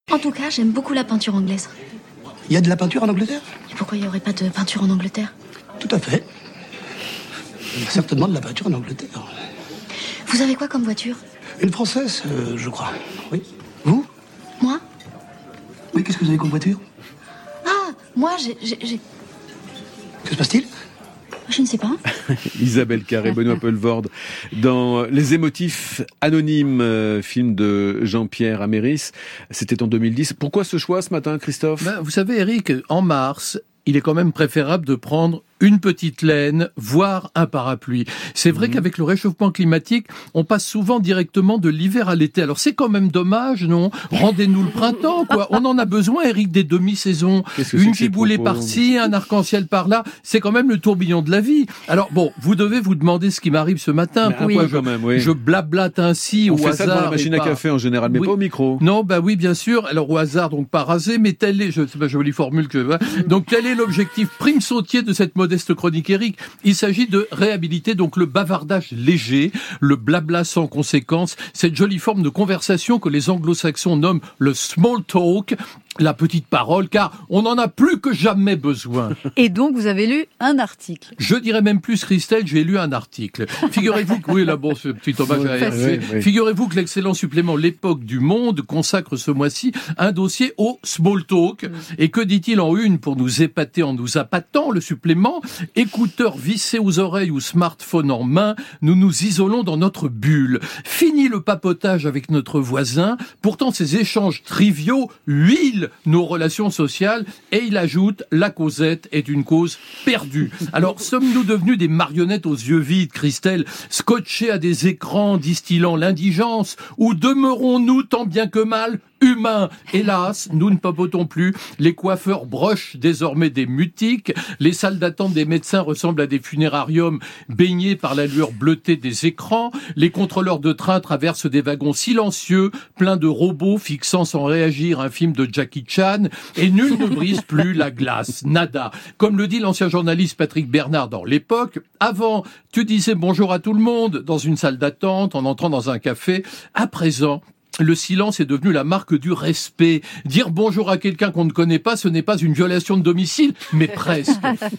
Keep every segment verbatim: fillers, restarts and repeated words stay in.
En tout cas, j'aime beaucoup la peinture anglaise. Il y a de la peinture en Angleterre ? Et pourquoi il n'y aurait pas de peinture en Angleterre ? Tout à fait. Il y a certainement de la peinture en Angleterre. Vous avez quoi comme voiture ? Une française, euh, je crois. Oui. Vous ? Moi ? Oui, qu'est-ce que vous avez comme voiture ? Ah, moi, j'ai... j'ai, j'ai... Que se passe-t-il ? Je ne sais pas. Isabelle Carré, Benoît Poelvoorde, dans Les Émotifs Anonymes, euh, film de Jean-Pierre Améris. C'était en deux mille dix. Pourquoi ce choix ce matin, Christophe ? Ben, vous savez, Eric, en mars, il est quand même préférable de prendre une petite laine, voire un parapluie. C'est vrai mmh. qu'avec le réchauffement climatique, on passe souvent directement de l'hiver à l'été. Alors c'est quand même dommage, non ? Rendez-nous le printemps, quoi. On en a besoin, Eric, des demi-saisons. Une giboulée par-ci, un arc-en-ciel par-là. C'est quand même le tourbillon de la vie. Alors bon, vous devez vous demander ce qui m'arrive ce matin. Mais Pourquoi oui. je, quand même, oui. je blablate ainsi on au fait hasard. Ça devant la machine à pas... café en général, mais oui. pas au micro. Non, bah oui, bien sûr. Alors au hasard, donc pas rasé, mais telle est, je sais pas, jolie formule que je donc quel est l'objectif prime sautier de cette modeste chronique, Eric ? Il s'agit de réhabiliter donc le bavardage léger, le blabla sans conséquence, cette jolie forme de conversation que les anglo-saxons nomment le small talk, la petite parole, car on n'en a plus que jamais besoin. Et donc, vous avez lu un article. Je dirais même plus, Christelle, j'ai lu un article. Figurez-vous que, oui, là, bon, ce petit hommage à R C. Oui, oui. Figurez-vous que l'excellent supplément L'Époque du Monde consacre ce mois-ci un dossier au small talk. Mm. Et que dit-il en une pour nous épater en nous appâtant, le supplément? Écouteurs vissés aux oreilles ou smartphone en main, nous nous isolons dans notre bulle. Fini le papotage avec notre voisin. Pourtant, ces échanges triviaux huilent nos relations sociales, et il ajoute « la causette est une cause perdue ». Alors, sommes-nous devenus des marionnettes aux yeux vides, Christelle, scotchés à des écrans distillant l'indigence, ou demeurons-nous tant bien que mal humains? Hélas, nous ne papotons plus. Les coiffeurs brochent désormais des mutiques. Les salles d'attente des médecins ressemblent à des funérariums baignés par la lueur bleutée des écrans. Les contrôleurs de train traversent des wagons silencieux, pleins de robots fixant sans réagir un film de Jackie Chan. Et nul ne brise plus la glace. Nada. Comme le dit l'ancien journaliste Patrick Bernard dans L'Époque, avant, tu disais bonjour à tout le monde dans une salle d'attente, en entrant dans un café. À présent, le silence est devenu la marque du respect. Dire bonjour à quelqu'un qu'on ne connaît pas, ce n'est pas une violation de domicile, mais presque.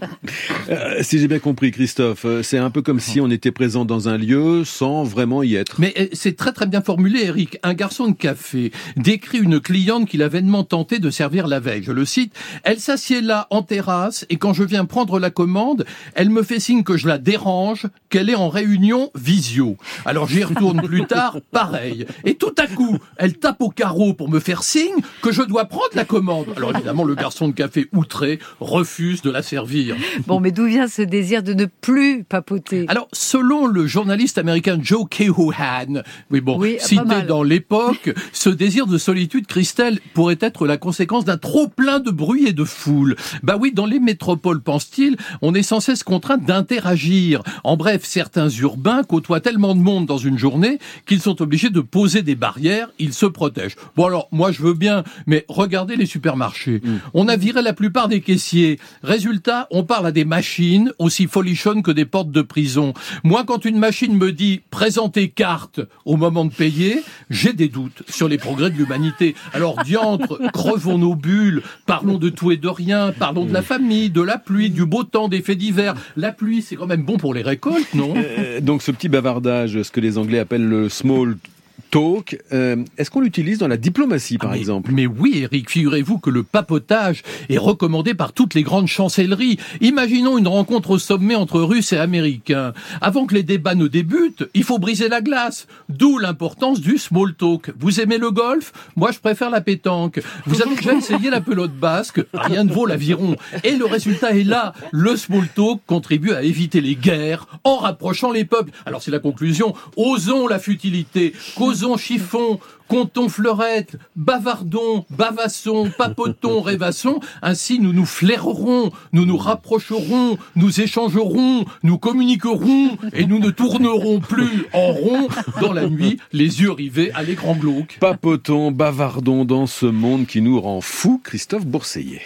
Euh, si j'ai bien compris, Christophe, c'est un peu comme si on était présent dans un lieu sans vraiment y être. Mais c'est très très bien formulé, Eric. Un garçon de café décrit une cliente qu'il a vainement tenté de servir la veille. Je le cite. Elle s'assied là en terrasse et quand je viens prendre la commande, elle me fait signe que je la dérange, qu'elle est en réunion visio. Alors j'y retourne plus tard, pareil. Et tout à coup, elle tape au carreau pour me faire signe que je dois prendre la commande. Alors évidemment, le garçon de café outré refuse de la servir. Bon, mais d'où vient ce désir de ne plus papoter? Alors, selon le journaliste américain Joe Keoughan, oui bon, oui, cité dans L'Époque, ce désir de solitude, Christelle, pourrait être la conséquence d'un trop plein de bruit et de foule. Bah oui, dans les métropoles, pense-t-il, on est sans cesse contraint d'interagir. En bref, certains urbains côtoient tellement de monde dans une journée qu'ils sont obligés de poser des barrières. Ils se protègent. Bon alors, moi je veux bien, mais regardez les supermarchés. Mmh. On a viré la plupart des caissiers. Résultat, on parle à des machines aussi folichonnes que des portes de prison. Moi, quand une machine me dit « présentez carte » au moment de payer, j'ai des doutes sur les progrès de l'humanité. Alors, diantre, crevons nos bulles, parlons de tout et de rien, parlons de la famille, de la pluie, du beau temps, des faits divers. La pluie, c'est quand même bon pour les récoltes, non ? euh, Donc ce petit bavardage, ce que les Anglais appellent le small talk, euh, est-ce qu'on l'utilise dans la diplomatie, par ah mais, exemple? Mais oui, Eric, figurez-vous que le papotage est recommandé par toutes les grandes chancelleries. Imaginons une rencontre au sommet entre Russes et Américains. Avant que les débats ne débutent, il faut briser la glace. D'où l'importance du small talk. Vous aimez le golf? Moi, je préfère la pétanque. Vous avez déjà essayé la pelote basque? Rien ne vaut l'aviron. Et le résultat est là. Le small talk contribue à éviter les guerres en rapprochant les peuples. Alors, c'est la conclusion. Osons la futilité. Causons chiffon, comptons fleurettes, bavardons, bavassons, papotons, rêvassons. Ainsi, nous nous flairerons, nous nous rapprocherons, nous échangerons, nous communiquerons et nous ne tournerons plus en rond dans la nuit, les yeux rivés à l'écran glauque. Papotons, bavardons dans ce monde qui nous rend fous. Christophe Bourseillet.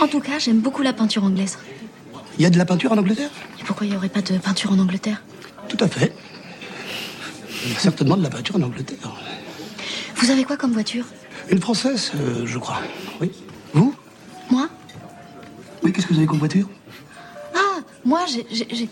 En tout cas, j'aime beaucoup la peinture anglaise. Il y a de la peinture en Angleterre? Et pourquoi il n'y aurait pas de peinture en Angleterre? Tout à fait. Il y a certainement de la peinture en Angleterre. Vous avez quoi comme voiture? Une française, euh, je crois. Oui. Vous? Moi? Oui, qu'est-ce que vous avez comme voiture? Ah, moi, j'ai... j'ai- j'ai-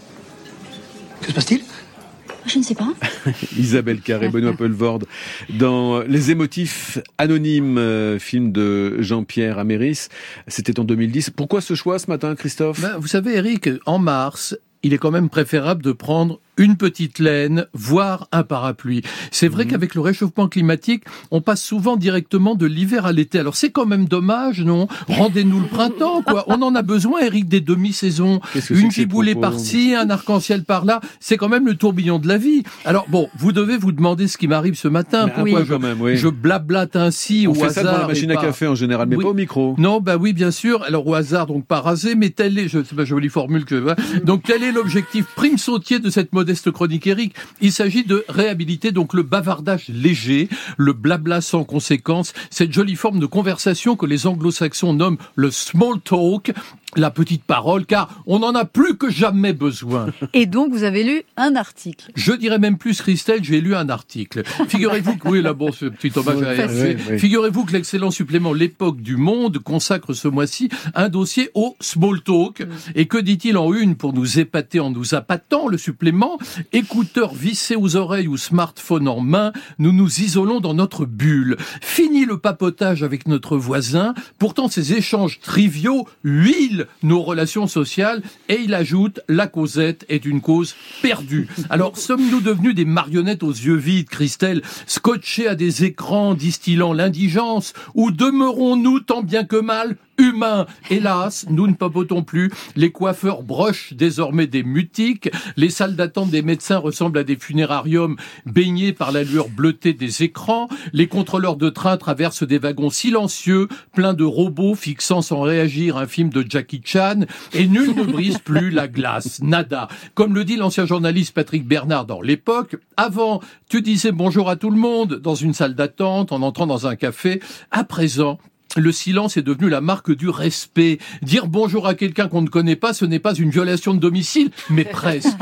Que se passe-t-il? Je ne sais pas. Isabelle Carré, Benoît Poelvoorde, dans Les Émotifs Anonymes, euh, film de Jean-Pierre Améris. C'était en deux mille dix. Pourquoi ce choix ce matin, Christophe? Ben, vous savez, Eric, en mars, il est quand même préférable de prendre une petite laine, voire un parapluie. C'est vrai mmh. qu'avec le réchauffement climatique, on passe souvent directement de l'hiver à l'été. Alors c'est quand même dommage, non? Rendez-nous le printemps, quoi. On en a besoin, Eric, des demi-saisons. Une giboulée par-ci, un arc-en-ciel par-là. C'est quand même le tourbillon de la vie. Alors bon, vous devez vous demander ce qui m'arrive ce matin. Mais Pourquoi oui, je, quand même, oui. je blablate ainsi on au fait hasard. Ça devant la machine à pas... café en général, mais oui. pas au micro. Non, bah oui, bien sûr. Alors au hasard, donc pas rasé, mais telle est, je sais pas, jolie formule que. Donc quel est l'objectif prime sautier de cette modeste chronique, Eric? Il s'agit de réhabiliter donc le bavardage léger, le blabla sans conséquence, cette jolie forme de conversation que les anglo-saxons nomment le small talk, la petite parole, car on en a plus que jamais besoin. Et donc, vous avez lu un article. Je dirais même plus, Christelle, j'ai lu un article. Figurez-vous que, oui, là, bon, ce petit hommage à R C. Oui, oui. Figurez-vous que l'excellent supplément L'époque du monde consacre ce mois-ci un dossier au small talk. Et que dit-il en une pour nous épater en nous appâtant, le supplément? Écouteurs vissés aux oreilles ou smartphone en main, nous nous isolons dans notre bulle. Fini le papotage avec notre voisin. Pourtant, ces échanges triviaux huilent nos relations sociales, et il ajoute, la causette est une cause perdue. Alors, sommes-nous devenus des marionnettes aux yeux vides, Christelle, scotchés à des écrans distillant l'indigence, ou demeurons-nous tant bien que mal humains? Hélas, nous ne papotons plus. Les coiffeurs brochent désormais des mutiques. Les salles d'attente des médecins ressemblent à des funérariums baignés par la lueur bleutée des écrans. Les contrôleurs de train traversent des wagons silencieux, pleins de robots fixant sans réagir un film de Jackie Chan. Et nul ne brise plus la glace. Nada. Comme le dit l'ancien journaliste Patrick Bernard dans L'Époque, avant, tu disais bonjour à tout le monde dans une salle d'attente, en entrant dans un café. À présent, le silence est devenu la marque du respect. Dire bonjour à quelqu'un qu'on ne connaît pas, ce n'est pas une violation de domicile, mais presque.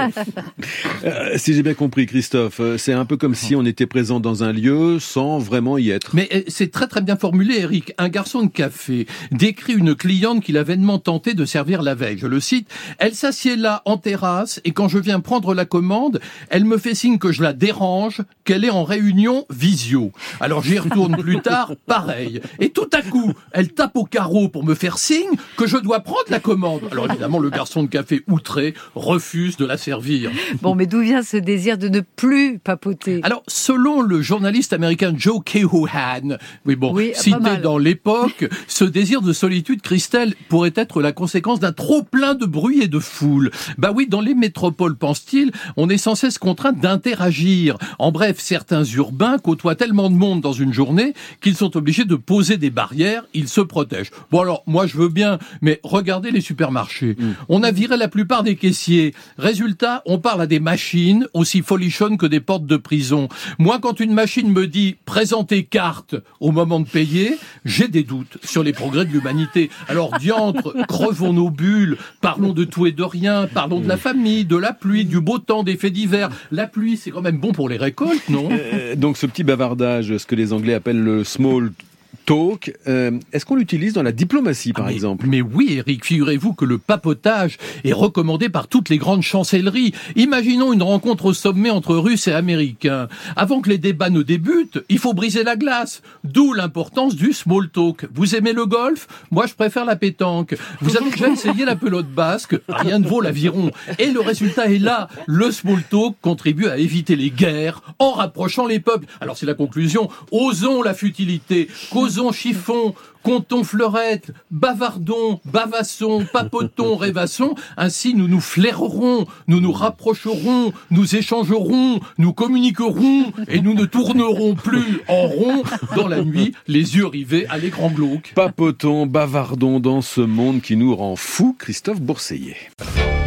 Euh, si j'ai bien compris, Christophe, c'est un peu comme si on était présent dans un lieu sans vraiment y être. Mais c'est très très bien formulé, Eric. Un garçon de café décrit une cliente qu'il a vainement tenté de servir la veille. Je le cite. Elle s'assied là en terrasse et quand je viens prendre la commande, elle me fait signe que je la dérange, qu'elle est en réunion visio. Alors j'y retourne plus tard, pareil. Et tout à coup, elle tape au carreau pour me faire signe que je dois prendre la commande. Alors évidemment, le garçon de café outré refuse de la servir. Bon, mais d'où vient ce désir de ne plus papoter? Alors, selon le journaliste américain Joe Kehoan, oui bon, oui, cité dans L'Époque, ce désir de solitude, Christelle, pourrait être la conséquence d'un trop plein de bruit et de foule. Bah oui, dans les métropoles, pense-t-il, on est sans cesse contraint d'interagir. En bref, certains urbains côtoient tellement de monde dans une journée qu'ils sont obligés de poser des barrières. Ils se protègent. Bon alors, moi je veux bien, mais regardez les supermarchés. Mmh. On a viré la plupart des caissiers. Résultat, on parle à des machines aussi folichonnes que des portes de prison. Moi, quand une machine me dit « présenter carte » au moment de payer, j'ai des doutes sur les progrès de l'humanité. Alors diantre, crevons nos bulles, parlons de tout et de rien, parlons de la famille, de la pluie, du beau temps, des faits divers. La pluie, c'est quand même bon pour les récoltes, non? euh, Donc ce petit bavardage, ce que les Anglais appellent le small talk, euh, est-ce qu'on l'utilise dans la diplomatie, par ah mais, exemple? Mais oui, Eric, figurez-vous que le papotage est recommandé par toutes les grandes chancelleries. Imaginons une rencontre au sommet entre Russes et Américains. Avant que les débats ne débutent, il faut briser la glace. D'où l'importance du small talk. Vous aimez le golf? Moi, je préfère la pétanque. Vous avez déjà essayé la pelote basque? Rien ne vaut l'aviron. Et le résultat est là. Le small talk contribue à éviter les guerres en rapprochant les peuples. Alors, c'est la conclusion. Osons la futilité. Causons chiffon, comptons fleurettes, bavardons, bavassons, papotons, rêvassons. Ainsi, nous nous flairerons, nous nous rapprocherons, nous échangerons, nous communiquerons et nous ne tournerons plus en rond dans la nuit, les yeux rivés à l'écran glauque. Papotons, bavardons dans ce monde qui nous rend fous, Christophe Bourseillet.